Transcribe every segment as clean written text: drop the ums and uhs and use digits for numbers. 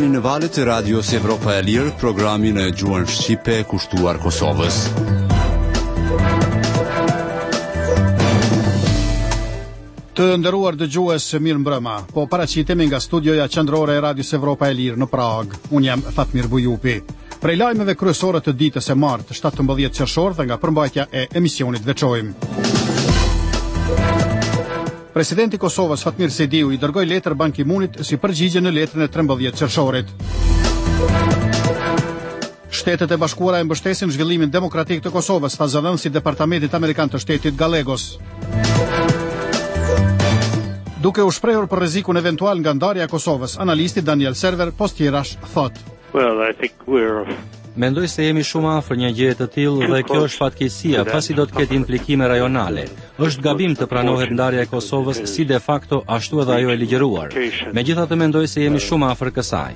Jeni në valët e radios Evropa e Lirë, programin e gjuhën shqipe kushtuar Kosovës. Të nderuar dëgjues, mirë mbrëma. Po paraqitemi nga studioja qendrore e radios Evropa e Lirë në Prag. Unë jam Fatmir Bujupi. Prej lajmeve kryesore të ditës së martë, 17 qershor dhe nga përmbajtja e emisionit veçojmë. Presidenti i Kosovës Fatmir Sejdiu i dërgoi letër Ban Ki-moonit si përgjigje në letrën e 13 qershorit. Shtetet e Bashkuara e mbështesin zhvillimin demokratik të Kosovës, tha zëvendësi i Departamentit Amerikan të Shtetit Gallegos. Duke u shprehur për rrezikun eventual nga ndarja e Kosovës, analisti Daniel Server postjerash thot: Mendoj se jemi shumë afër një gjëje të tillë dhe kjo është fatkeqësia, pasi do të ketë implikime rajonale. Është gabim të pranohet ndarja e Kosovës si de facto ashtu edhe ajo e ligjëruar. Megjithatë mendoj se jemi shumë afër kësaj.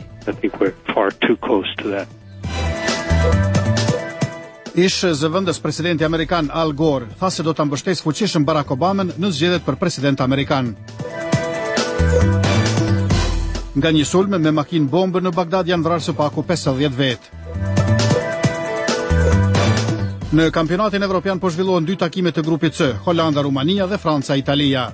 Ish zëvendës presidenti amerikan Al Gore tha se do ta mbështesë fuqishëm Barack Obamën në zgjedhjet për president amerikan. Nga një sulm me makinë bombë në Bagdad janë vrarë së paku 50 vetë. Në kampionatin evropian po zhvillohen 2 takime të grupit C, Holanda, Rumania dhe Franca, Italia.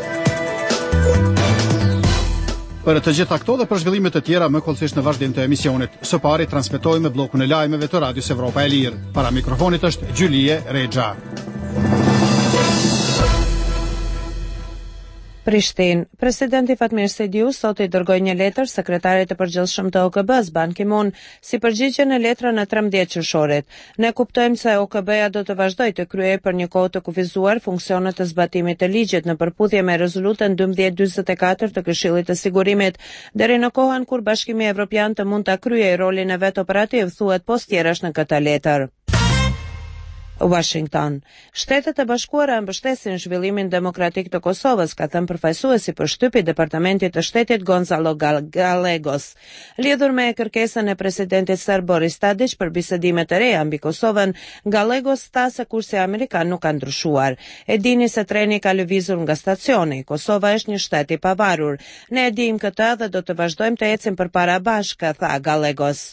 Për të gjitha këto dhe për zhvillimet të tjera më kollësisht në vazhdim të emisionit. Së pari transmetojmë bllokun e lajmeve të Radios Evropa e Lirë. Para mikrofonit është Gjulie Rexha. Prishtinë. Presidenti Fatmir Sejdiu sot i dërgoi një letër sekretarit të përgjithshëm të OKB-s Ban Ki-moon si përgjigje në letrën e 13 qershorit. Ne kuptojmë se OKB-ja do të vazhdojë të kryejë për një kohë të kufizuar funksionet të zbatimit të ligjit në përputhje me rezolutën 1244 të Këshillit të Sigurimit, deri në kohën kur Bashkimi Evropian të mund ta kryejë rolin e vet operativ, thuhet postjerash në këtë letër. Washington. Shtetet e Bashkuara mbështesin zhvillimin demokratik të Kosovës, ka thënë përfaqësuesi për shtypi i Departamentit të Shtetit Gonzalo Gallegos. Lidhur me kërkesën e presidentit serb Boris Tadić për bisedime të reja mbi Kosovën, Gallegos tha se kursi amerikan nuk ka ndryshuar. E dini se treni ka lëvizur nga stacioni. Kosova është një shtet i pavarur. Ne e dimë këtë dhe do të vazhdojmë të ecim përpara bashkë, tha Gallegos.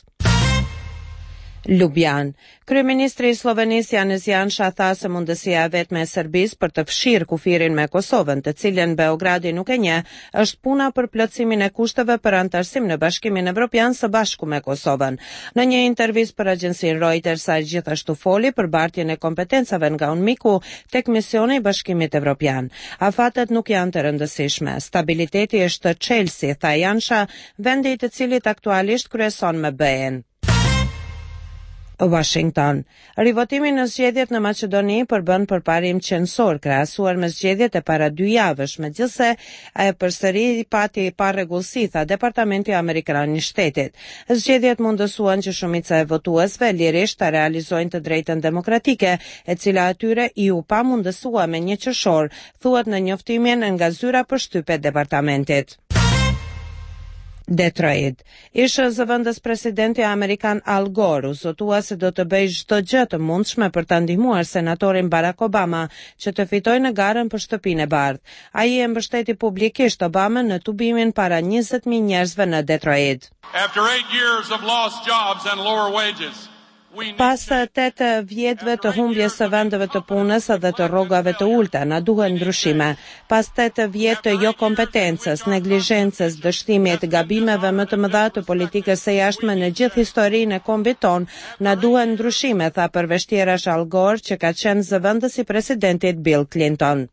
Ljubljan. Kryeministri i Slovenisë Janez Janša tha se mundësia e vetme e Serbisë për të fshirë kufirin me Kosovën, të cilën Beogradi nuk e njeh, është puna për plotësimin e kushteve për antarësim në Bashkimin Evropian së bashku me Kosovën. Në një intervistë për agjencinë Reuters, ai gjithashtu foli për bartjen e kompetencave nga UNMIK-u tek misioni i Bashkimit Evropian. Afatet nuk janë të rëndësishme. Stabiliteti është Chelsea, tha Janša, vendi i të cilit aktualisht kryeson me BE-n. Washington. Rivotimi në zgjedhjet në Maqedoni përbën përparim qendësor krahasuar me zgjedhjet e para 2 javësh, megjithse ai përsëri pati parregullsi, tha Departamenti Amerikan i Shtetit. Zgjedhjet mundësuan që shumica e votuesve lirisht ta realizojnë të drejtën demokratike, e cila atyre i u pamundësua me 1 qershor, thuhet në njoftimin nga zyra për shtypje e departamentit. Detroit. Ish zëvendës presidenti amerikan Al Gore u zotua se do të bëjë çdo gjë të mundshme për ta ndihmuar senatorin Barack Obama që të fitojë në garën për shtëpinë e bardhë. Ai e mbështeti publikisht Obamën në tubimin para 20.000 njerëzve në Detroit. After 8 years of lost jobs and lower wages, Pas 8 vjetëve të humbjes së vendeve të punës dhe të rrogave të ulta, na duhen ndryshime. Pas 8 vjetë të jo kompetencës, neglizhencës, dështimit, gabimeve më të mëdha të politikës së jashtme në gjithë historinë e kombit ton, na duhen ndryshime, tha përveshtjerash Al Gore, që ka qenë zëvendës i presidentit Bill Clinton.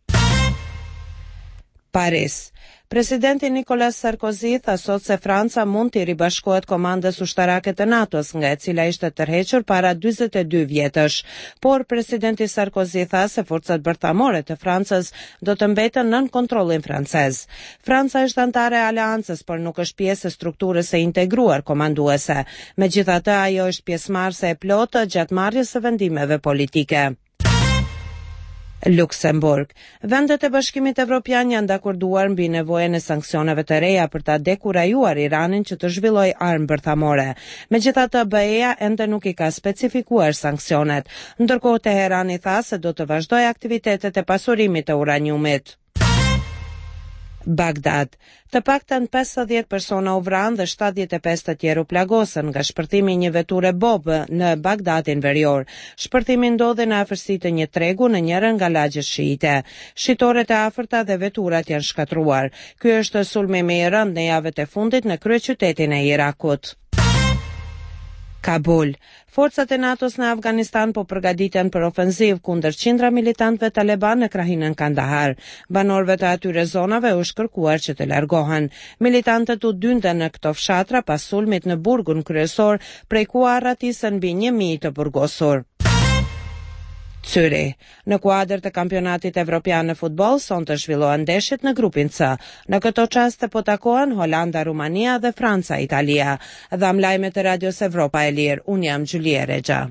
Paris. Presidenti Nicolas Sarkozy tha sot se Franca mund të ribashkohet komandës ushtarake të NATO-s, nga e cila ishte tërhequr para 42 vjetësh. Por presidenti Sarkozy tha se forcat bërthamore të Francës do të mbeten nën kontrollin francez. Franca është antare e aleancës, por nuk është pjesë e strukturës së integruar komanduese. Megjithatë, ajo është pjesëmarrëse e plotë gjatë marrjes së vendimeve politike. Luksemburg. Vendet e Bashkimit Evropian janë dakorduar mbi nevojën e sanksioneve të reja për ta dekurajuar Iranin që të zhvillojë armë bërthamore. Megjithatë, BE-ja ende nuk i ka specifikuar sanksionet, ndërkohë Teherani tha se do të vazhdojë aktivitetet e pasurimit të uraniumit. Bagdad. Të paktën 50 persona u vranë dhe 75 të tjerë u plagosën nga shpërtimi i një veture bobë në Bagdadin verior. Shpërtimi ndodhi në afërsi të një tregu në njërin nga lagjet shiite. Shitoret e afërta dhe veturat janë shkatruar. Ky është sulmi më i rëndë në javët e fundit në kryeqytetin e Irakut. Kabul. Forcat e NATO-s në Afganistan po përgatiten për ofenziv kundër qindra militantëve taliban në krahinën Kandahar. Banorëve të atyre zonave u shkërkuar që të largohen. Militantët u dyndën në këto fshatra pas sulmit në burgun kryesor, prej ku arratisën mbi 1000 të burgosur. Zürich. Në kuadër të kampionatit evropian në futboll, sonte zhvillohen ndeshjet në grupin C. Në këto çaste po takohen Holanda, Rumania dhe Franca, Italia. Dham lajmet e Radios Evropa e Lirë. Unë jam Gjulie Rexha.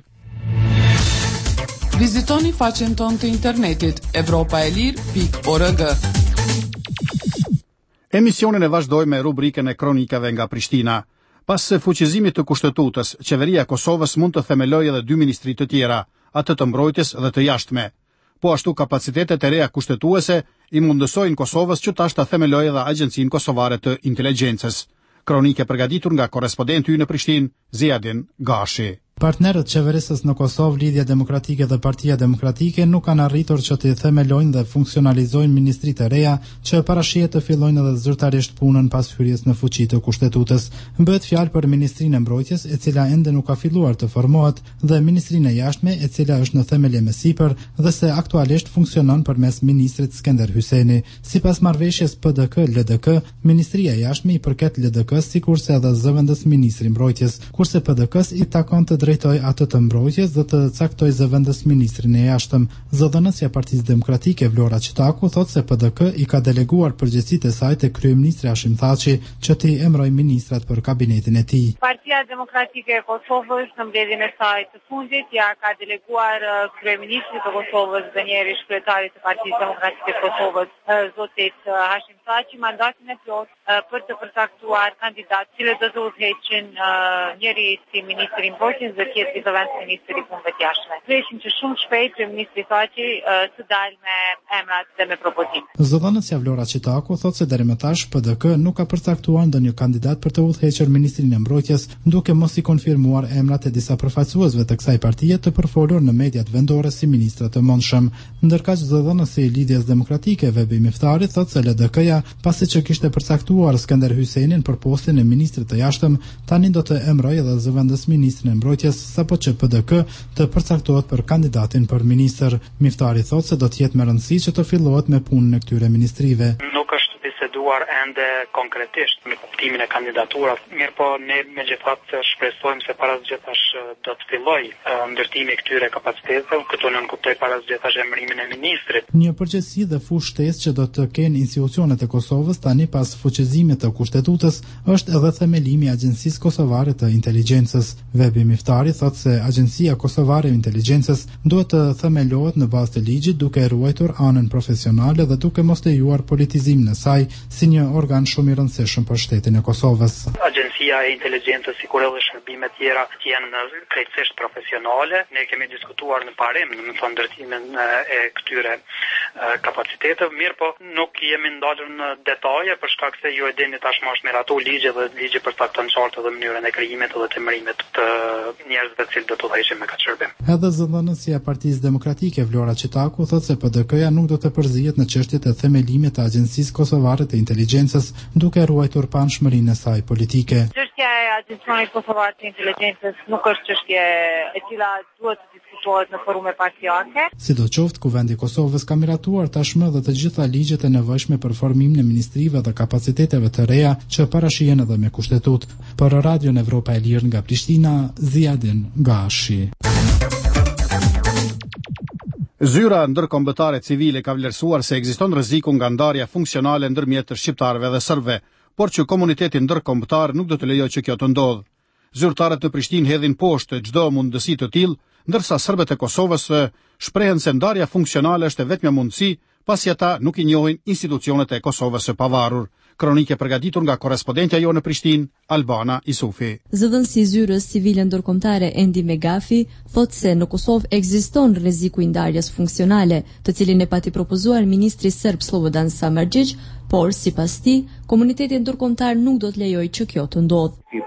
Vizitoni faqen tonë të internetit evropaelir.org. Emisionin e vazhdoj me rubrikën e kronikave nga Prishtina. Pas së fuqizimit të Kushtetutës, qeveria e Kosovës mund të themelojë edhe 2 ministri të tjera, atë të mbrojtjes dhe të jashtme. Po ashtu kapacitetet e reja kushtetuese i mundësojnë Kosovës që tash ta themelojë edhe Agjencinë Kosovare të Inteligjencës. Kronike përgatitur nga korrespondenti ynë në Prishtinë, Ziadin Gashi. Partnerët qeverisës në Kosovë, Lidhja Demokratike dhe Partia Demokratike nuk kanë arritur që të themelojnë dhe funksionalizojnë ministritë e reja që parashihet të fillojnë edhe zyrtarisht punën pas hyrjes në fuqi të Kushtetutës. Bëhet fjalë për Ministrinë e Mbrojtjes, e cila ende nuk ka filluar të formohet, dhe Ministrinë e Jashtme, e cila është në themelje me sipër dhe se aktualisht funksionon përmes ministrit Skender Hyseni. Sipas marrëveshjes PDK-LDK, Ministria e Jashtme i përket LDK-s sikurse edhe zëvendës ministri i Mbrojtjes, kurse PDK-s i takon të drejtoj atë të mbrojtjes dhe të caktoj zëvendës ministrin e jashtëm. Zëdhënësja e Partisë Demokratike Vlora Qitaku thotë se PDK i ka deleguar përgjegjësitë e saj te kryeministri Hashim Thaçi që t'i emërojë ministrat për kabinetin e tij. Partia Demokratike e Kosovës në mbledhjen e saj të fundit ja ka deleguar kryeministrit të Kosovës dhe njëri kryetarit të Partisë Demokratike të Kosovës, zotit Hashim Thaçi, mandatin e plot për të përcaktuar kandidatë cilët do të udhëheqin njëri si ministri i mbrojtjes dhe tjetri zëvendës ministri i punëve të jashtme. Preshim që shumë shpejt kryeministri Thaçi të dalë me emrat dhe me propozime. Zëdhënësja Vlora Qitaku thotë se deri më tash PDK nuk ka përcaktuar ndonjë kandidat për të udhëhequr ministrinë e mbrojtjes, duke mos i konfirmuar emrat e disa përfaqësuesve të kësaj partie të përfolur në mediat vendore si ministra të mëndshëm. Ndërkaq zëdhënësi i Lidhjes Demokratike Vebi Miftari thotë se LDK-ja, pasi që kishte përcaktuar Skender Hysenin për postin e ministrit të jashtëm, tani do të emërojë edhe zëvendës ministrin e mbrojtjes, sapo që PDK të përcaktohet për kandidatin për ministër. Miftari thotë se do të jetë me rëndësi që të fillohet me punën e këtyre ministrive. Nuk është biseduar ende konkretisht me kuptimin e kandidaturas, mirë po ne megjithatë shpresojmë se parasgjithësh do të fillojë ndërtimi i këtyre kapaciteteve, këtu nën kuptoj parasgjithësh emërimin e ministrit. Një përgjegjësi dhe fushë shtesë që do të kenë institucionet e Kosovës tani pas fuqizimit të Kushtetutës është edhe themelimi i Agjencisë Kosovare të Inteligjencës. Vebi Miftari thotë se Agjencia Kosovare e Inteligjencës duhet të themelohet në bazë të ligjit duke ruajtur anën profesionale dhe duke mos lejuar politizimin e saj si një organ shumë i rëndësishëm për shtetin e Kosovës. Agjencia e Inteligjencës, sikur edhe shërbime tjera që janë krejtësisht profesionale, ne kemi diskutuar në parim, në ndërtimin e këtyre kapaciteteve, mirë po nuk jemi ndalur në detaje për shkak se ju e dini tashmë është miratu ligji dhe ligji përcakton qartë edhe mënyrën e krijimit dhe të emërimit të njerëzve të cilët do të udhëheqin me këtë shërbim. Edhe zëdhënësja e Partisë Demokratike Vlora Qitaku thotë se PDK-ja nuk do të përzihet në çështjet e themelimit të Agjencisë Kosovare të Inteligjencës, duke ruajtur pamshmërinë e saj politike. Çështja e Agjencisë Kosovare të Inteligjencës nuk është çështje e cila duhet të diskutohet në forume partijake. Sidoqoftë, Kuvendi i Kosovës ka miratuar tashmë dhe të gjitha ligjet e nevojshme për formimin e ministrive dhe kapaciteteve të reja që parashihen edhe me kushtetutë. Për Radion Evropa e Lirë nga Prishtina, Ziadin Gashi. Zyra ndërkombëtare civile ka vlerësuar se ekziston rreziku nga ndarja funksionale ndërmjet shqiptarëve dhe serbëve, por që komuniteti ndërkombëtar nuk do të lejojë që kjo të ndodhë. Zyrtarët në Prishtinë hedhin poshtë çdo mundësi të tillë, ndërsa serbët e Kosovës shprehen se ndarja funksionale është vetmja mundësi, pasi ata nuk i njohin institucionet e Kosovës së pavarur. Kronike përgatitur nga korrespondentja jo në Prishtinë, Albana Isufi. Zëdhënësi i zyrës civile ndërkombëtare Endi Megafi thotë se në Kosovë ekziston rreziku i ndarjes funksionale, të cilin e pati propozuar ministri serb Slobodan Samardžić, por sipas tij, komuniteti ndërkombëtar nuk do të lejojë që kjo të ndodhë.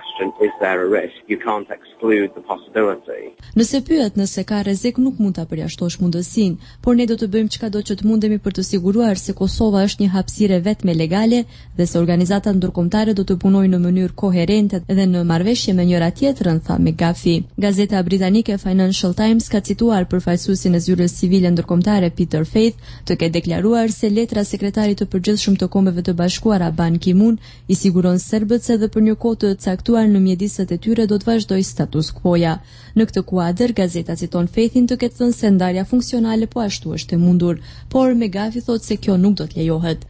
Nëse pyet nëse ka rrezik, nuk mund ta përjashtosh mundësinë, por ne do të bëjmë çkado që të mundemi për të siguruar se Kosova është një hapësirë vetme legale dhe se organizatat ndërkombëtare do të punojnë në mënyrë koherente dhe në marrëveshje me njëra tjetrën, tha Megafi. Gazeta britanike Financial Times ka cituar përfaqësuesin e zyrës civile ndërkombëtare Peter Faith të ketë deklaruar se letra e sekretarit të përgjithshëm të Kombeve të Bashkuara Ban Ki-moon i siguron serbët se edhe për një kohë të caktuar në mjediset e tyre do të vazhdoj status quo-ja. Në këtë kuadër, gazeta citon Faithin të ketë thënë se ndarja funksionale po ashtu është e mundur, por Megafi thotë se kjo nuk do të lejohet.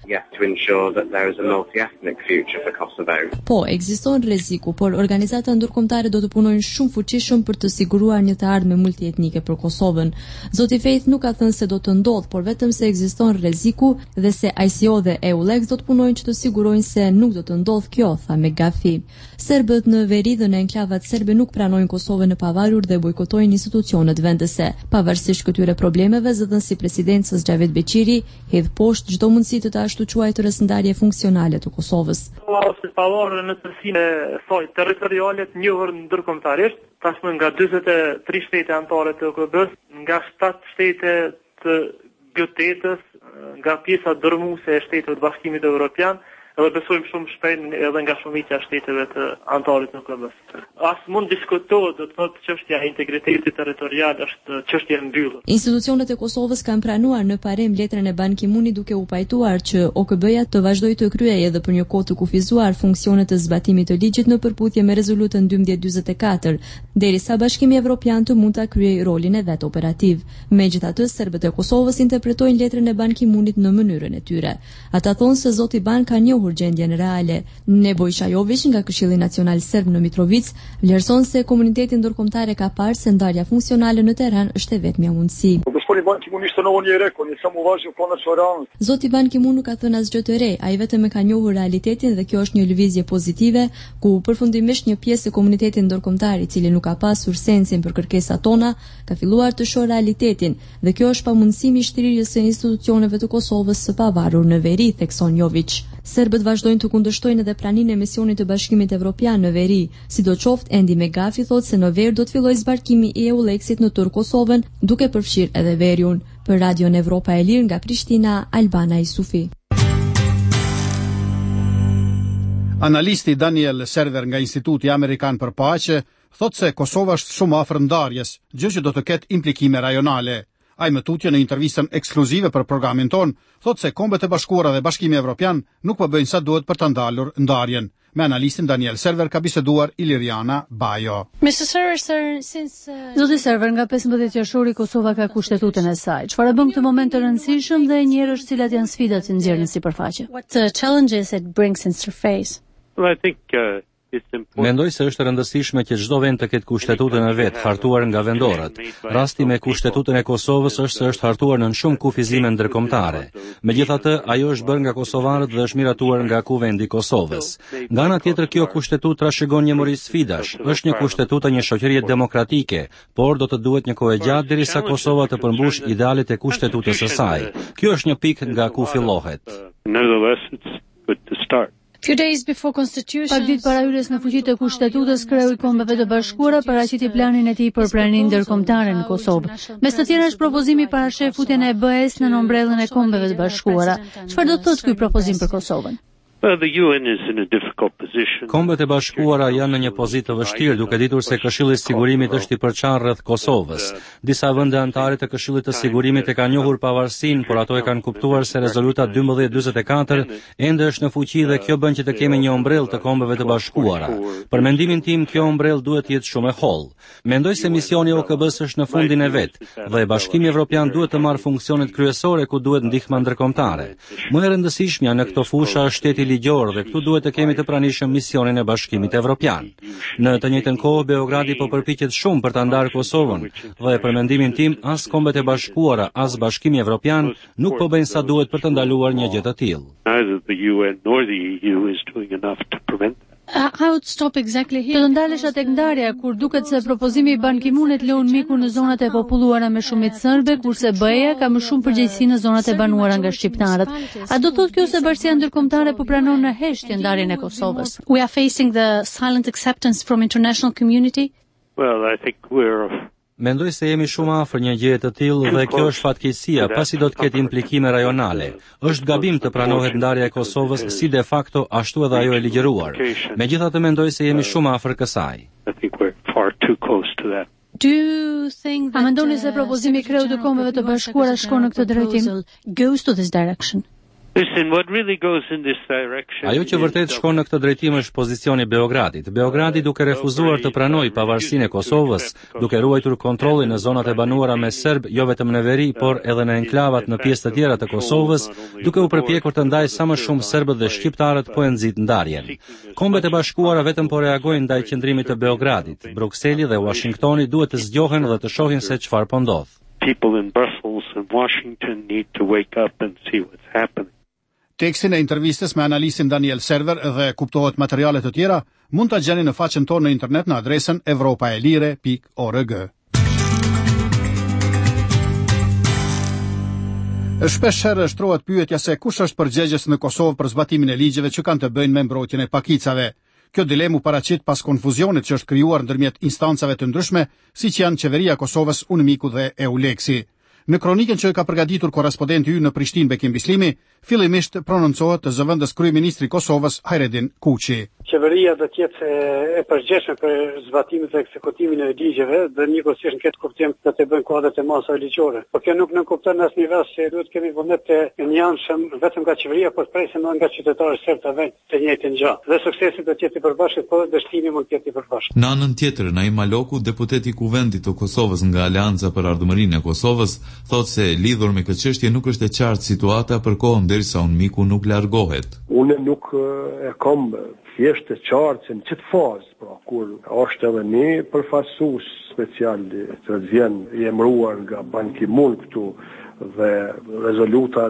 Po, ekziston rreziku, por organizata ndërkombëtare do të punojnë shumë fuqishëm për të siguruar një të ardhme multietnike për Kosovën. Zoti Faith nuk ka thënë se do të ndodhë, por vetëm se ekziston rreziku dhe se ICO dhe EULEX do të punojnë që të sigurojnë se nuk do të ndodhë kjo, tha Megafi. Serbët në veri dhe në enklavat serbe nuk pranojnë Kosovën e pavarur dhe bojkotojnë institucionet vendese. Pavarësisht këtyre problemeve, zëdhënësi i presidencës Xhavet Beqiri hedh poshtë çdo mundësi të ashtu quajturës ndarje funksionale të Kosovës. Është pavarur në tërësinë e saj territoriale të njohur ndërkombëtarisht, tashmë nga 43 shtete anëtare të OKB-s, nga 7 shtete të GT-s, nga pjesa dërmuese e Shteteve të Bashkimit Evropian, edhe besojmë shumë shpejt edhe nga shumica e shteteve të anëtarit në OKB-s. As mund diskutohet, do të thotë çështja e integritetit territorial është çështje e mbyllur. Institucionet e Kosovës kanë pranuar në parem letrën e Ban Ki-moonit duke u pajtuar që OKB-ja të vazhdojë të kryejë edhe për një kohë të kufizuar funksionet të zbatimit të ligjit në përputhje me rezolutën 1244, derisa Bashkimi Evropian të mund ta kryejë rolin e vet operativ. Megjithatë, serbët e Kosovës interpretojnë letrën e Ban Ki-moonit në mënyrën e tyre. Ata thonë se zoti Ban ka njohur gjendjen reale. Nebojša Jović nga Këshilli Nacional Serb në Mitrovic vlerëson se komuniteti ndërkombëtar ka parë se ndarja funksionale në terren është e vetmja mundësi. Zoti Ban Ki-moon nuk ka thënë asgjë të re, ai vetëm e ka njohur realitetin dhe kjo është një lëvizje pozitive ku përfundimisht një pjesë e komunitetit ndërkombëtar i cili nuk ka pasur sensin për kërkesat tona ka filluar të shohë realitetin dhe kjo është pamundësimi i shtrirjes së institucioneve të Kosovës së pavarur në veri, thekson Jović. Serbët vazhdojnë të kundërshtojnë edhe praninë e misionit të Bashkimit Evropian në veri. Sidoqoftë, Endi Megafi thotë se në verë do të fillojë zbarkimi i EULEX-it në tërë Kosovën, duke përfshirë edhe veriun. Për Radion Evropa e Lirë nga Prishtina, Albana Isufi. Analisti Daniel Server nga Instituti Amerikan për Paqe thotë se Kosova është shumë afër ndarjes, gjë që do të ketë implikime rajonale. Ai më tutje në intervistën ekskluzive për programin ton, thotë se Kombet e Bashkuara dhe Bashkimi Evropian nuk po bëjnë sa duhet për të ndalur ndarjen. Me analistin Daniel Server ka biseduar Iliriana Bajo. Zoti Server, nga 15 qershori Kosova ka kushtetutin e saj. Çfarë bën këtë moment të rëndësishëm dhe njerëz cilat janë sfidat që nxjerrin sipërfaqe? Mendoj se është rëndësishme që çdo vend të ketë kushtetutën e vet, hartuar nga vendorët. Rasti me kushtetutën e Kosovës është se është hartuar në shumë kufizime ndërkombëtare. Megjithatë, ajo është bërë nga kosovanët dhe është miratuar nga Kuvendi i Kosovës. Nga ana tjetër, kjo kushtetutë trashëgon një mori sfidash. Është një kushtetutë e një shoqërie demokratike, por do të duhet një kohë gjatë derisa Kosova të përmbush idealet e kushtetutës së saj. Kjo është një pikë nga ku fillohet. Pak ditë para hyrjes në fuqi të kushtetutës, kreu i Kombeve të Bashkuara paraqiti planin e tij për praninë ndërkombëtare në Kosovë. Mes të tjerë është propozimi para shefutjen e BE-s në ombrellën e Kombeve të Bashkuara. Çfarë do të thotë ky propozim për Kosovën? Kombet e Bashkuara janë në një pozitë të vështirë, duke ditur se Këshilli i Sigurimit është i përçarë rreth Kosovës. Disa vende anëtare të Këshillit të Sigurimit e kanë njohur pavarësinë, por ato e kanë kuptuar se rezoluta 1244 ende është në fuqi dhe kjo bën që të kemi një ombrellë të Kombeve të Bashkuara. Për mendimin tim, kjo ombrellë duhet të jetë shumë e hollë. Mendoj se misioni i OKB-s është në fundin e vet dhe Bashkimi Evropian duhet të marrë funksionet kryesore ku duhet ndihma ndërkombëtare. Më e rëndësishmja në këtë fushë është Shteti ligjor dhe këtu duhet të kemi të pranishëm misionin e Bashkimit Evropian. Në të njëjtën kohë Beogradi po përpiqet shumë për ta ndarë Kosovën dhe për mendimin tim as Kombet e Bashkuara as Bashkimi Evropian nuk po bëjnë sa duhet për të ndaluar një gjë të tillë. Të ndalesha tek ndarja, kur duket se propozimi i Ban Ki-moonit lejon mikun në zonat e populluara me shumicë serbe, kurse BE-ja ka më shumë përgjegjësi në zonat e banuara nga shqiptarët. A do thotë kjo se bashkia ndërkombëtare po pranon në heshtje ndarjen e Kosovës? We are facing the silent acceptance from international community. Well, I think Mendoj se jemi shumë afër një gjëje të tillë dhe kjo është fatkeqësia, pasi do të ketë implikime rajonale. Është gabim të pranohet ndarja e Kosovës si de facto ashtu edhe ajo e ligjëruar. Megjithatë mendoj se jemi shumë afër kësaj. A mendoni se propozimi i Kreut të Kombeve të Bashkuara shkon në këtë drejtim? Goes to this direction. Ajo që vërtet shkon në këtë drejtim është pozicioni i Beogradit. Beogradi duke refuzuar të pranojë pavarësinë e Kosovës, duke ruajtur kontrollin në zonat e banuara me serb, jo vetëm në veri, por edhe në enklavat në pjesë të tjera të Kosovës, duke u përpjekur të ndajë sa më shumë serbët dhe shqiptarët po e nxit ndarjen. Kombet e Bashkuara vetëm po reagojnë ndaj qëndrimit të Beogradit. Brukseli dhe Washingtoni duhet të zgjohen dhe të shohin se çfarë po ndodh. People in Brussels and Washington need to wake up and see what's happening. Tekstin e intervistës me analistin Daniel Server dhe kuptohet materiale të tjera mund ta gjeni në faqen tonë në internet në adresën evropaelire.org. Shpeshherë shtrohet pyetja se kush është përgjegjës në Kosovë për zbatimin e ligjeve që kanë të bëjnë me mbrojtjen e pakicave. Kjo dilemu paraqit pas konfuzionit që është krijuar ndërmjet instancave të ndryshme, siç janë Qeveria e Kosovës, UNMIK-u dhe EULEX-i. Në kronikën që ka përgatitur korrespondenti ynë në Prishtinë Bekim Bislimi, fillimisht prononcohet të zëvendës kryeministri i Kosovës Hajredin Kuçi. Qeveria do të jetë e përgjegjshme për zbatimin dhe ekzekutimin e ligjeve dhe njëkohësisht në këtë kuptim do të bëjnë kuadrat e masa ligjore. Por kjo nuk kupton në asnjë rast se duhet kemi vullnet të njëanshëm vetëm nga qeveria, por presim edhe nga qytetarët serb të vënë të njëjtën gjë. Dhe suksesi do të jetë i përbashkët, por dështimi mund të jetë i përbashkët. Në anën tjetër, Naim Maloku, deputeti i Kuvendit të Kosovës nga Aleanca për Ardhmërinë e Kosovës, thotë se lidhur me këtë çështje nuk është e qartë situata për kohën derisa UNMIK-u nuk largohet. Unë nuk e kam thjesht të qartë se në çet fazë, pra kur është edhe një përfaqësues special që vjen i emëruar nga Ban Ki-moon këtu dhe rezoluta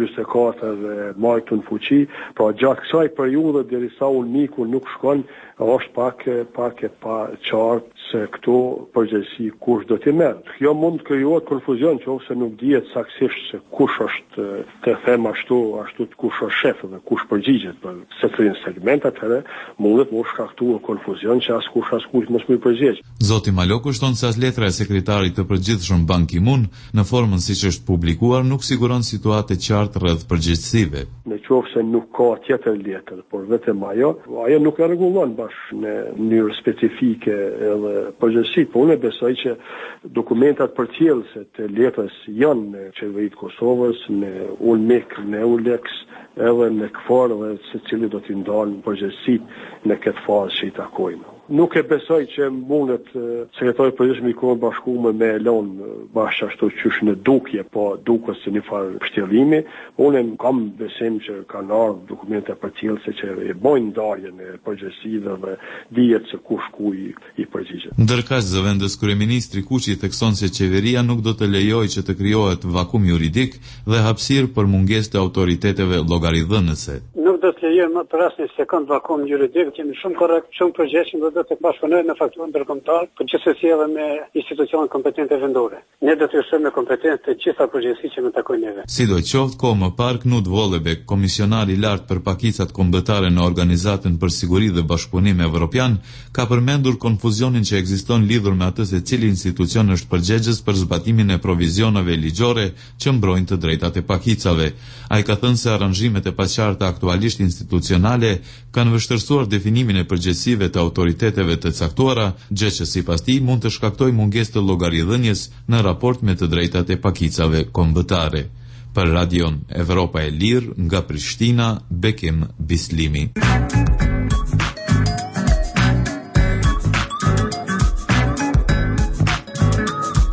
1244 dhe marrë në fuqi, pra gjatë kësaj periudhe derisa UNMIK-u nuk shkon, është pak e pa qartë se këto përgjegjësi kush do t'i merr. Kjo mund të krijohet konfuzion nëse nuk dihet saktësisht se kush është të them ashtu kush është shef dhe kush përgjigjet për secilin segment, atëherë mundet të shkaktuar konfuzion që askush mos më përgjigj. Zoti Maloku shton se as letra e sekretarit të përgjithshëm Ban Ki-moon në formën siç është publikuar nuk siguron situatë të qartë rreth përgjegjësive. Nëse nuk ka tjetër letër, por vetëm ajo nuk e rregullon në mënyrë specifike edhe përgjithësi, por unë besoj që dokumentat përcjellëse të letrës janë në Qeveritë e Kosovës, në UNMIK, në EULEX, edhe në KFOR dhe secili do t'i ndalë përgjithësi në këtë fazë që i takojnë. Nuk e besoj që mundet sekretari i përgjithshëm i Kombeve Bashkuara me elon bashkë ashtu qysh në dukje, po duket se një farë pështjellimi. Unë kam besim që kanë ardhur dokumente përcjellëse që e bojnë ndarjen e përgjegjësive dhe dihet se kush ku i përgjigjet. Ndërkaq zëvendës kryeministri Kuçi thekson se qeveria nuk do të lejojë që të krijohet vakum juridik dhe hapësirë për mungesë të autoriteteve llogaridhënëse. Nuk do të lejojmë për asnjë sekond vakum juridik, jemi shumë korrekt, shumë përgjegjshëm dhe do të bashkëpunojmë në fakturën ndërkombëtare, por gjithsesi edhe me institucionet kompetente vendore. Ne do të ushtojmë me kompetencë të gjitha përgjegjësitë që më takojnë neve. Sidoqoftë, kohë më parë Knut Vollebek, komisionari i lartë për pakicat kombëtare në Organizatën për Siguri dhe Bashkëpunim Evropian, ka përmendur konfuzionin që ekziston lidhur me atë se cili institucion është përgjegjës për zbatimin e provizioneve ligjore që mbrojnë të drejtat e pakicave. Ai ka thënë se aranzhimet e paqarta aktualisht institucionale kanë vështirësuar definimin e përgjegjësive të autoriteteve të caktuara, gjë që sipas tij mund të shkaktojë mungesë të llogaridhënies në raport me të drejtat e pakicave kombëtare. Për Radion Evropa e Lirë nga Prishtina, Bekim Bislimi.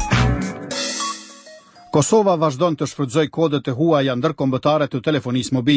Kosova vazhdon të shfrytëzojë kodet e huaja ndërkombëtare të telefonisë mobile.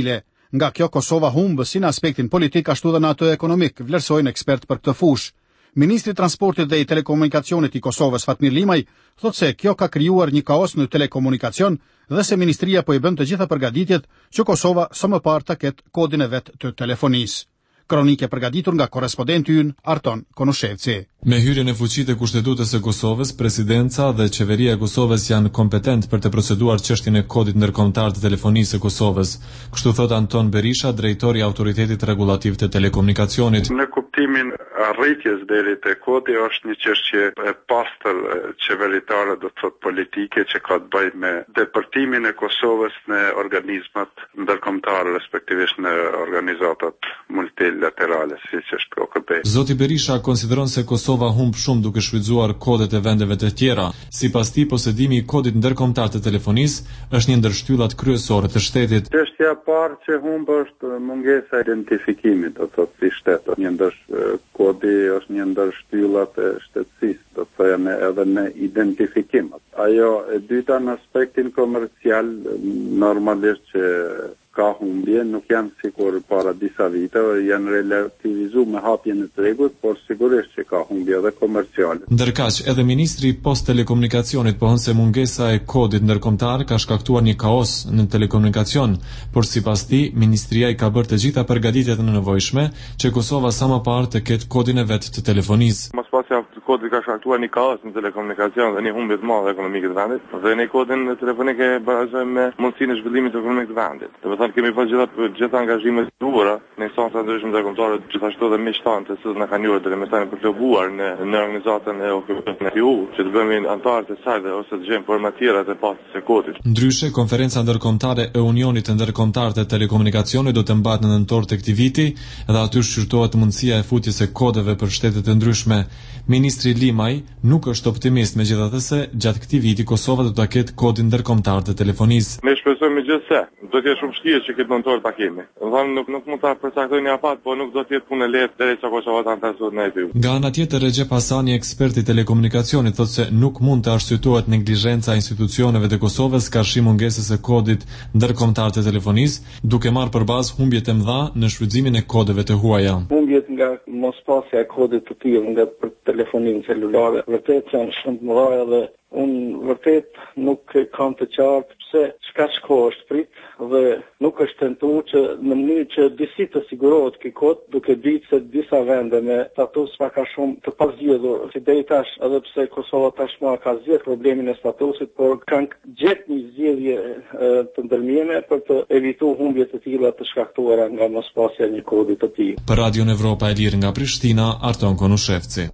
Nga kjo Kosova humbë si në aspektin politik ashtu dhe në atë ekonomik, vlerësojnë ekspert për këtë fushë. Ministri i Transportit dhe i Telekomunikacionit i Kosovës Fatmir Limaj thotë se kjo ka krijuar një kaos në telekomunikacion dhe se ministria po i bën të gjitha përgatitjet që Kosova së më parë të ketë kodin e vet të telefonisë. Kronike përgatitur nga korrespondenti ynë Arton Konushevci. Me hyrjen e fuqitë e kushtetutës së Kosovës, presidenca dhe qeveria e Kosovës janë kompetent për të proceduar çështjen e kodit ndërkombëtar të telefonisë së Kosovës. Kështu thot Anton Berisha, drejtori i Autoritetit Rregullativ të Telekomunikacionit. Në kuptimin arritjes deri te kodi është një çështje e pastër qeveritare, do të thotë politike, që ka të bëjë me depërtimin e Kosovës në organizmat ndërkombëtare, respektivisht në organizatat multilaterale, siç është OKB. Zoti Berisha konsideron se Kosova humb shumë duke shfrytzuar kodet e vendeve të tjera. Sipas tij, posedimi i kodit ndërkombëtar të telefonisë është një ndër shtyllat kryesore të shtetit. Çështja e parë që humb është mungesa e identifikimit, do të thotë si shtet. Një ndër kodi është një ndër shtyllat e shtetësisë, do të thënë edhe në identifikim. Ajo e dyta në aspektin komercial, normalisht që ka humbje, nuk janë sikur para disa viteve, janë relativizuar me hapjen e tregut, por sigurisht që ka humbje edhe komerciale. Ndërkaq, edhe ministri i Post Telekomunikacionit pohon se mungesa e kodit ndërkombëtar ka shkaktuar një kaos në telekomunikacion, por sipas tij, ministria i ka bërë të gjitha përgatitjet e nevojshme që Kosova sa më parë të ketë kodin e vet të telefonisë. Mospasja kodi ka shkaktuar një kaos në telekomunikacion dhe një humbje të madhe ekonomike të vendit, dhe ne kodin telefonik e barazojmë me mundësinë e zhvillimit ekonomik të vendit. Kemi pas gjitha angazhimet të duhura në instanca ndryshme ndërkombëtare, gjithashtu edhe miqtanë të cilët na kanë njohur dhe më tani për të lobuar në organizatën e OKB-u, që të bëhemi anëtarë të saj dhe ose të gjejmë forma të tjera të pasjes së kodit. Ndryshe, konferenca ndërkombëtare e Unionit të Ndërkombëtar të Telekomunikacionit do të mbahet në nëntor të këtij viti dhe aty shqyrtohet mundësia e futjes së kodeve për shtete të ndryshme. Ministri Limaj nuk është optimist, megjithatë se gjatë këtij viti Kosova do ta ketë kodin ndërkombëtar të telefonisë. Ne shpresojmë gjithsesi, do të jetë shumë vështirë që këtë nëntor ta kemi. Domethënë nuk mund ta përcaktojnë një afat, po nuk do të jetë punë e lehtë derisa Kosova ta antarësohet në EU. Nga ana tjetër, Recep Hasani, ekspert i telekomunikacionit, thotë se nuk mund të arsyetohet neglizhenca e institucioneve të Kosovës karshi mungesës së kodit ndërkombëtar të telefonisë, duke marrë përbazë humbjet e mëdha në shfrytëzimin e kodeve të huaja. Humbjet nga mospasja e kodit të tillë nga për telefoninë celulare vërtet janë shumë të mëdha dhe unë vërtet nuk kam të qartë pse çka shko është prit dhe nuk është tentuar që në mënyrë që disi të sigurohet ky kod, duke ditë se disa vende me status ka shumë të pazgjedhur, si deri tash, edhe pse Kosova tashmë ka zgjedhur problemin e statusit, por kanë gjetë një zgjedhje të ndërmjetme për të evituar humbje të tilla të shkaktuara nga mospasja e një kodi të tillë. Për Radio Evropa e Lirë nga Prishtina, Arton Konushevci.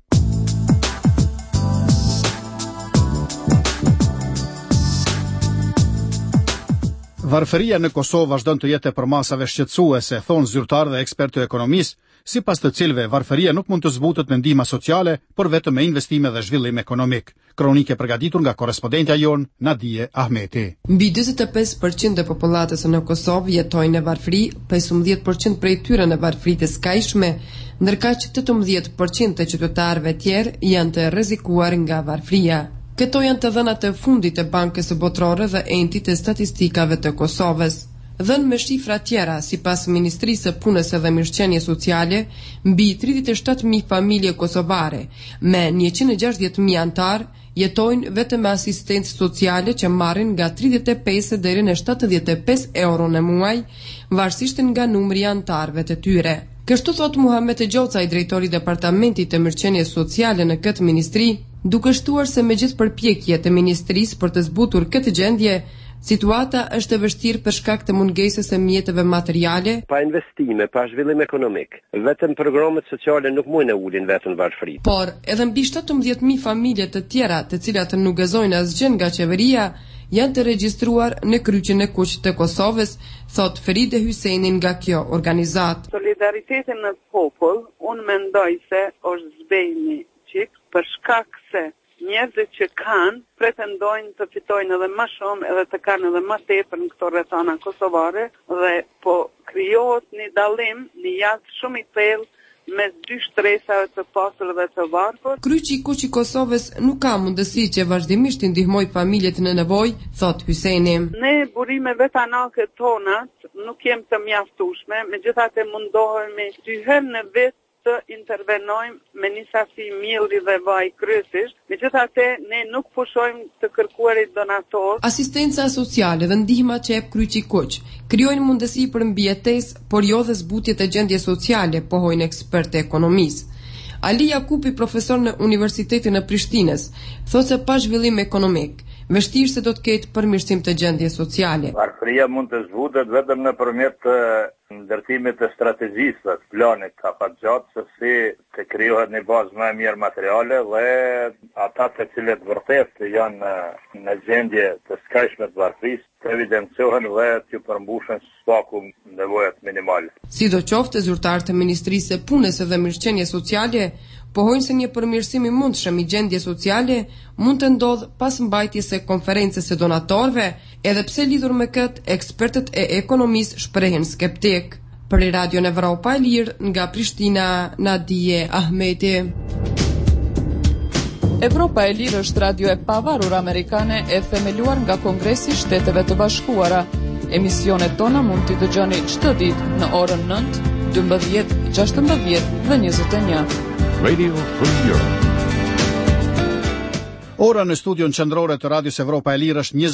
Varfëria në Kosovë vazhdon të jetë për masave shqetësuese, thonë zyrtarë dhe ekspertë të ekonomisë, sipas të cilëve varfëria nuk mund të zbutet me ndihmë sociale, por vetëm me investime dhe zhvillim ekonomik. Kronike përgatitur nga korrespondentja jon Nadije Ahmeti. Mbi 45% e popullatës në Kosovë jetojnë në varfëri, 15% prej tyre në varfëri të skajshme, ndërkaq 18% të qytetarëve tjerë janë të rrezikuar nga varfëria. Këto janë të dhënat e fundit të Bankës së Botërore dhe Entit të Statistikave të Kosovës. Dhënë me shifra tjera, sipas Ministrisë së Punës dhe Mirëqenies Sociale, mbi 37.000 familje kosovare me 160.000 antar jetojnë vetëm me asistencë sociale që marrin nga 35 deri në 75 euro në muaj, varësisht nga numri i antarëve të tyre. Kështu thot Muhamet Gjoca, i drejtori i Departamentit të Mirëqenies Sociale në këtë ministri, duke shtuar se me gjithë përpjekjet e ministrisë për të zbutur këtë gjendje, situata është e vështirë për shkak të mungesës së mjeteve materiale. Pa investime, pa zhvillim ekonomik, vetëm programet sociale nuk mund të ulin vetëm varfëri. Por edhe mbi 17.000 familje të tjera, të cilat nuk gëzojnë asgjë nga qeveria, janë të regjistruar në kryqin e kuq të Kosovës, thot Feride Hyseni nga kjo organizat. Solidaritetin në popull, unë mendoj se është zbejni qik, për shkak se njerëzit që kanë pretendojnë të fitojnë edhe më shumë edhe të kanë edhe më tepër në këto rrethana kosovare dhe po krijohet një dallim, një jaz shumë i thellë mes dy shtresave të pasur dhe të varfër. Kryqi i kuq i Kosovës nuk ka mundësi që vazhdimisht i ndihmoj familjet në nevojë, thot Hyseni. Ne burimeve të anake tonat nuk jem të mjaftueshme, megjithatë mundohemi dy herë në vit të intervenojmë me një sasi mielli dhe vaj kryesisht, megjithatë ne nuk pushojmë të kërkuarit donator. Asistenca sociale dhe ndihma që jep Kryqi Kuq krijojnë mundësi për mbijetesë, por jo dhe zbutje të gjendjes sociale, pohojnë ekspertë e ekonomisë. Ali Jakupi, profesor në Universitetin e Prishtinës, thotë se pa zhvillim ekonomik, vështirë se do të ketë përmirësim të gjendjes sociale. Varfëria mund të zhvutet vetëm nëpërmjet ndërtimit të strategjisë, të planit afatgjatë, se si të krijohet një bazë më e mirë materiale dhe ata të cilët vërtet janë në gjendje të skajshme të varfërisë të evidencohen dhe të përmbushen spaku nevojat minimale. Sidoqoftë, zyrtarët e Ministrisë së Punës dhe Mirëqenies Sociale pohojnë se një përmirësim i mundshëm i gjendjes sociale mund të ndodhë pas mbajtjes së konferencës së donatorëve, edhe pse lidhur me këtë, ekspertët e ekonomisë shprehen skeptik. Për Radion Evropa e Lirë, nga Prishtina, Nadije Ahmeti. Evropa e Lirë është radio e pavarur amerikane e themeluar nga Kongresi i Shteteve të Bashkuara. Emisionet tona mund t'i dëgjoni çdo ditë në orën 9, 12, 16 dhe 21. Radio Free Europe. Ora në studion qendrore të Radios Evropa e Lirë është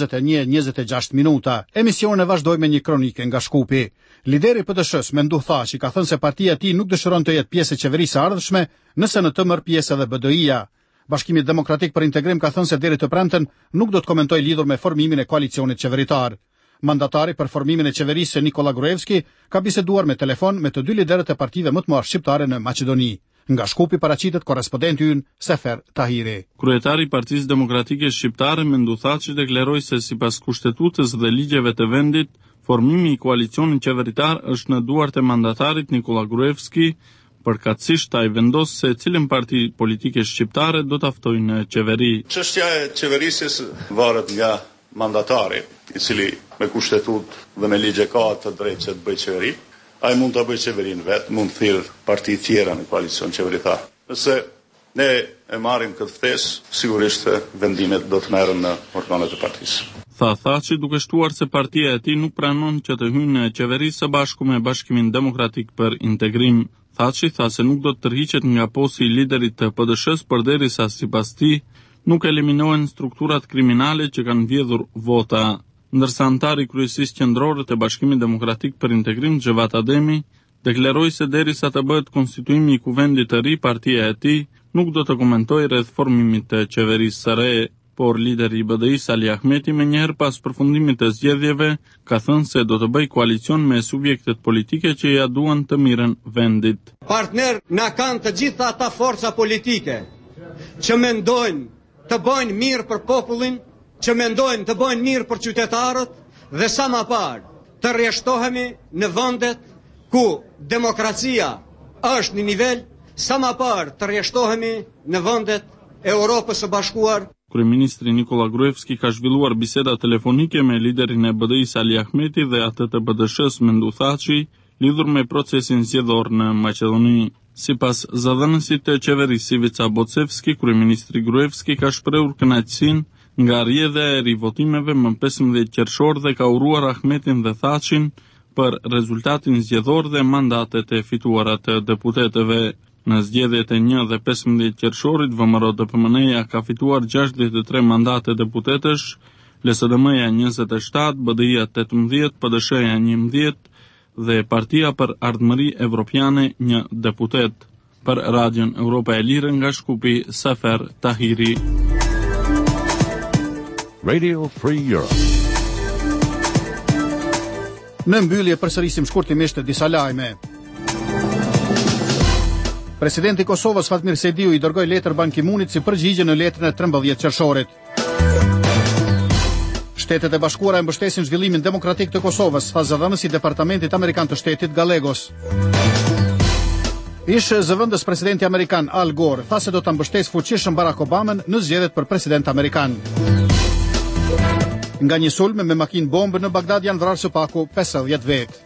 21:26 minuta. Emisionin e vazhdojmë me një kronike nga Shkupi. Lideri PDSH Mendu Thaçi ka thënë se partia e tij nuk dëshiron të jetë pjesë e qeverisë së ardhshme, nëse në të merr pjesë edhe BDI-ja. Bashkimi Demokratik për Integrim ka thënë se deri të premten nuk do të komentojë lidhur me formimin e koalicionit qeveritar. Mandatari për formimin e qeverisë Nikola Gruevski ka biseduar me telefon me të dy liderët e partive më të mëdha shqiptare në Maqedoni. Nga Shkupi paraqitet korrespondenti ynë Sefer Tahiri. Kryetari i Partisë Demokratike Shqiptare Mendu Thaçi deklaroi se sipas kushtetutës dhe ligjeve të vendit, formimi i koalicionit qeveritar është në duart e mandatarit Nikola Gruevski, përkatësisht ai vendos se cilën parti politike shqiptare do ta ftojë në qeveri. Çështja e qeverisjes varet nga mandatari, i cili me kushtetutë dhe me ligje ka të drejtë që të bëjë qeveri. Ai mund ta bëjë qeverinë vetë, mund të thirrë parti tjera në koalicion qeveritar. Nëse ne e marrim këtë ftesë, sigurisht vendimet do të merren në organet e partisë. Thaçi duke shtuar se partia e tij nuk pranon që të hyjë në qeveri së bashku me Bashkimin Demokratik për Integrim. Thaçi tha se nuk do të tërhiqet nga posti i liderit të PDSH përderisa sipas tij nuk eliminohen strukturat kriminale që kanë vjedhur vota. Ndërsa antari i kryesisë qendrore të Bashkimit Demokratik për Integrim, Xhevat Ademi, deklaroi se derisa të bëhet konstituimi i kuvendit të ri, partia e tij nuk do të komentojë rreth formimit të qeverisë së re, por lideri i BDI-s Ali Ahmeti menjëherë pas përfundimit të zgjedhjeve ka thënë se do të bëjë koalicion me subjektet politike që ja duan të mirën vendit. Partner na kanë të gjitha ata forca politike që mendojnë të bëjnë mirë për popullin, që mendojnë të bëjnë mirë për qytetarët dhe sa më parë të rreshtohemi në vendet ku demokracia është në nivel, sa më parë të rreshtohemi në vendet e Europës së Bashkuar. Kryeministri Nikola Gruevski ka zhvilluar biseda telefonike me liderin e BDI-s Ali Ahmeti dhe atë të BDSH-s Mendu Thaçi lidhur me procesin zgjedhor në Maqedoni. Sipas zëdhënësit të qeverisë Ivica Bocevski, kryeministri Gruevski ka shprehur kënaqësinë nga rrjedhja e rivotimeve më 15 qershor dhe ka uruar Ahmetin dhe Thaçin për rezultatin zgjedhor dhe mandatet e fituara të deputetëve. Në zgjedhjet e 1 dhe 15 qershorit, VMRO-DPMN-ja ka fituar 63 mandate deputetësh, LSDM-ja 27, BDI-ja 18, PDSH-ja 11 dhe Partia për Ardhmëri Evropiane 1 deputet. Për Radion Evropa e Lirë nga Shkupi, Sefer Tahiri. Radio Free Europe. Në mbyllje përsërisim shkurtimisht disa lajme. Presidenti i Kosovës Fatmir Sejdiu i dërgoi letër Ban Ki-moonit si përgjigje në letrën e 13 qershorit. Shtetet e Bashkuara e mbështesin zhvillimin demokratik të Kosovës, tha zëvendësi i Departamentit Amerikan të Shtetit Gallegos. Ish zëvendës presidenti amerikan Al Gore tha se do ta mbështesë fuqishëm Barack Obamën në zgjedhjet për president amerikan. Nga një sulm me makinë bombë në Bagdad janë vrarë së paku 50 vetë.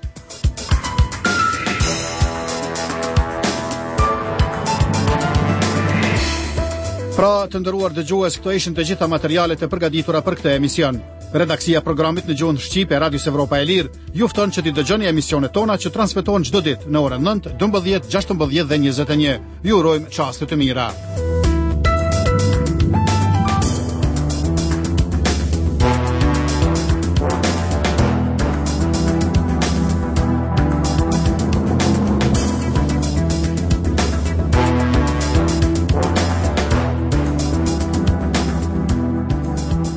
Pra, të nderuar dëgjues, këto ishin të gjitha materialet e përgatitura për këtë emision. Redaksia e programit në gjuhën shqipe e Radios Evropa e Lirë ju fton që t'i dëgjoni emisionet tona që transmetohen çdo ditë në orën 9, 12, 16 dhe 21. Ju urojmë çaste të mira.